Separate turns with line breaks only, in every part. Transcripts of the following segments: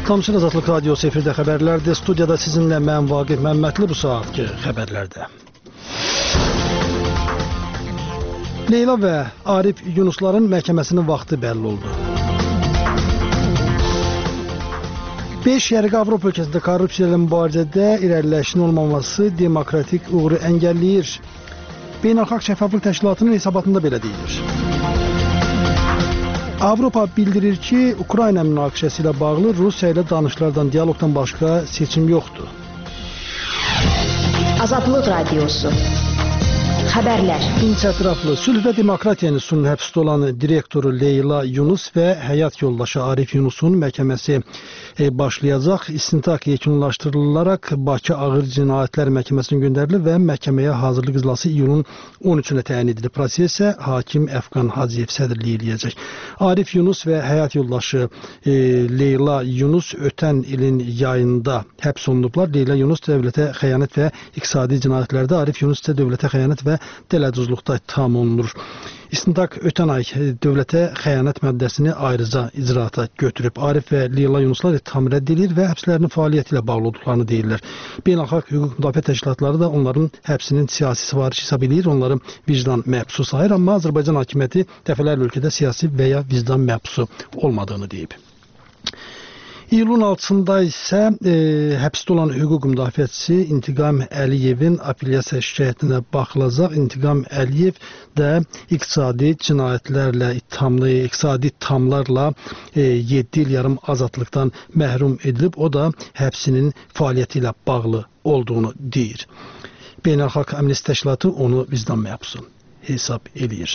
Tanışır Azadlıq Radiosu efirdə xəbərlərdir. Studiyada sizinlə mən Vaqif Məmmədli bu saatki xəbərlərdə. Leyla və Arif Yunusların məhkəməsinin vaxtı bəlli oldu. 5 Şərqi Avropa ölkəsində korrupsiya ilə mübarizədə irəliləyişin olmaması demokratik uğuru əngəlləyir. Beynəlxalq Şəffaflıq Təşkilatının hesabatında belə deyilir. Avropa bildirir ki, Ukrayna münaqişəsi ilə bağlı Rusiya ilə danışıqlardan, diyaloqdan başqa seçim yoxdur.
Azadlıq Radiosu Xəbərlər.
İnisiativli Sülh və Demokratiya İnstitutunun həbsdə olan direktoru Leyla Yunus və həyat yoldaşı Arif Yunusun məhkəməsi başlayacaq. İstintaq yekunlaşdırılaraq Bakı Ağır Cinayətlər Məhkəməsinə göndərilir və məhkəməyə hazırlıq iclası iyulun 13-ünə təyin edilir. Prosesə hakim Əfqan Hacıyev sədrliyi eləyəcək. Arif Yunus və həyat yoldaşı Leyla Yunus ötən ilin yayında həbs olunublar. Leyla Yunus dövlətə xəyanət və iqtisadi cinayətlərdə, Arif Yunus isə dövlətə xəyanət və dələduzluqda ittiham olunur. İstintaq ötən ay dövlətə xəyanət maddəsini ayrıca icraata götürüb. Arif və Leyla Yunuslar ittiham rədd edilir və həbslərinin fəaliyyəti ilə bağlı olduqlarını deyirlər. Beynəlxalq hüquq müdafiə təşkilatları da onların həbsinin siyasi sifariş hesab edir, onları vicdan məhbusu sayır, amma Azərbaycan hakimiyyəti dəfələrlə ölkədə siyasi və ya vicdan məhbusu olmadığını deyib. İyulun 6-sında isə həbsdə olan hüquq müdafiəçisi İntiqam Əliyevin apellyasiya şikayətinə baxılacaq. İntiqam Əliyev də iqtisadi cinayətlərlə ittihamlı, iqtisadi ittihamlarla 7 il yarım azadlıqdan məhrum edilib. O da həbsinin fəaliyyəti ilə bağlı olduğunu deyir. Beynəlxalq Amnistiya Təşkilatı onu vicdan məhbusu hesab edir.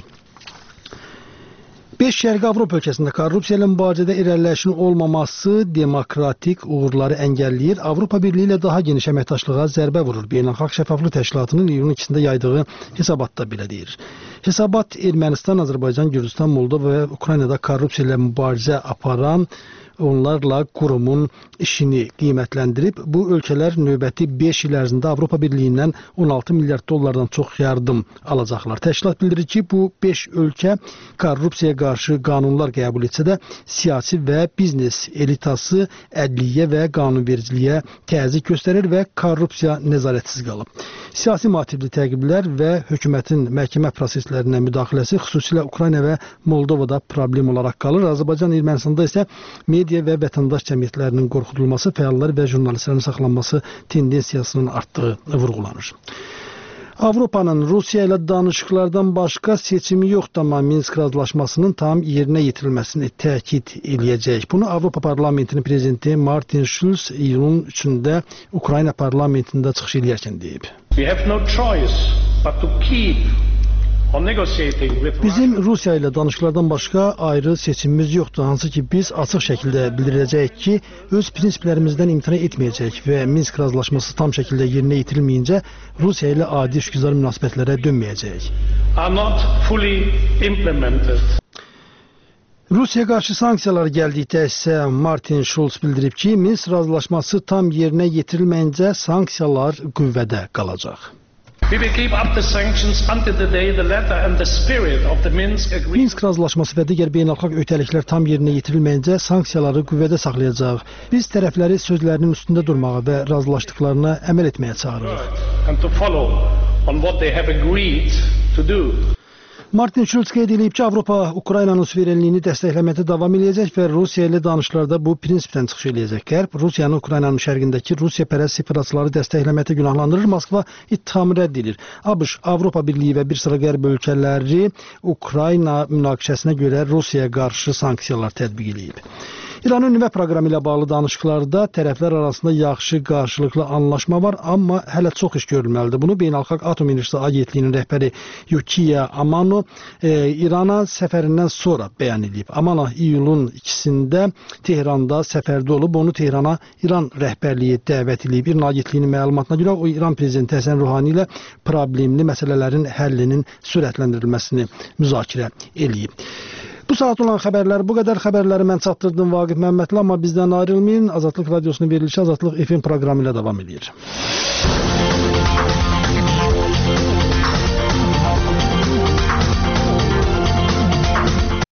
5 Şərqi Avropa ölkəsində korrupsiya ilə mübarizədə irəliləyişin olmaması demokratik uğurları əngəlləyir. Avropa Birliyi ilə daha geniş əməkdaşlığa zərbə vurur. Beynəlxalq Şəffaflıq Təşkilatının iyulun 2-sində yaydığı hesabatda belə deyir. Hesabat Ermənistan, Azərbaycan, Gürcüstan, Moldova və Ukraynada korrupsiya ilə mübarizə aparan onlarla qurumun işini qiymətləndirib. Bu ölkələr növbəti 5 il ərzində Avropa Birliyindən 16 milyard dollardan çox yardım alacaqlar. Təşkilat bildirir ki, bu 5 ölkə korrupsiyaya qarşı qanunlar qəbul etsə də siyasi və biznes elitası ədliyyə və qanunvericiliyə təzyiq göstərir və korrupsiya nəzarətsiz qalıb. Siyasi motivli təqiblər və hökumətin məhkəmə proseslərinə müdaxiləsi xüsusilə Ukrayna və Moldovada problem olaraq qalır. Azərbaycan, Ermənistanda isə media və vətəndaş cəmiyyətlərinin qorxudulması, fəallar və jurnalistlərin saxlanması tendensiyasının artdığı vurğulanır. Avropanın Rusiya ilə danışıqlardan başqa seçimi yoxdur, amma Minsk razılaşmasının tam yerinə yetirilməsini təkid eləyəcək. Bunu Avropa Parlamentinin prezidenti Martin Schulz iyulun 3-də Ukrayna parlamentində çıxış eləyərkən deyib. Bizim Rusiya ilə danışıqlardan başqa ayrı seçimimiz yoxdur, hansı ki biz açıq şəkildə bildirəcəyik ki, öz prinsiplərimizdən imtina etməyəcək və Minsk razılaşması tam şəkildə yerinə yetirilməyincə Rusiya ilə adi işgüzar münasibətlərə dönməyəcək. Rusiya qarşı sanksiyalar gəldikdə isə Martin Schulz bildirib ki, Minsk razılaşması tam yerinə yetirilməyincə sanksiyalar qüvvədə qalacaq. Minsk razılaşması və digər beynəlxalq öhdəliklər tam yerinə yetirilməyincə sanksiyaları qüvvədə saxlayacaq. Biz tərəfləri sözlərinin üstündə durmağa və razılaşdıqlarına əməl etməyə çağırırıq. Martin Schulz qeyd edib ki, Avropa Ukraynanın suverenliyini dəstəkləməkdə davam edəcək və Rusiya ilə danışıqlarda bu prinsipdən çıxış eləyəcək. Qərb Rusiyanın Ukraynanın şərqindəki Rusiya pərəst separatçıları dəstəkləməkdə günahlandırır. Moskva ittihamı rədd edir. ABŞ, Avropa Birliyi və bir sıra qərb ölkələri Ukrayna münaqişəsinə görə Rusiyaya qarşı sanksiyalar tətbiq edib. İranın nüvə proqramı ilə bağlı danışıqlarda tərəflər arasında yaxşı qarşılıqlı anlaşma var, amma hələ çox iş görülməlidir. Bunu Beynəlxalq Atom Enerjisi Agentliyinin rəhbəri Yukiya Amano İrana səfərindən sonra bəyan edib. Amano iyulun 2-sində Tehranda səfərdə olub, onu Tehrana İran rəhbərliyi dəvət edib. İran Agentliyinin məlumatına görə o İran prezidenti Həsən Ruhani ilə problemli məsələlərin həllinin sürətləndirilməsini müzakirə edib. Bu saat olan xəbərlər bu qədər. Xəbərləri mən çatdırdım Vaqif Məmmədli, amma bizdən ayrılmayın. Azadlıq Radiosunun verilişi Azadlıq FM proqramı ilə davam edir.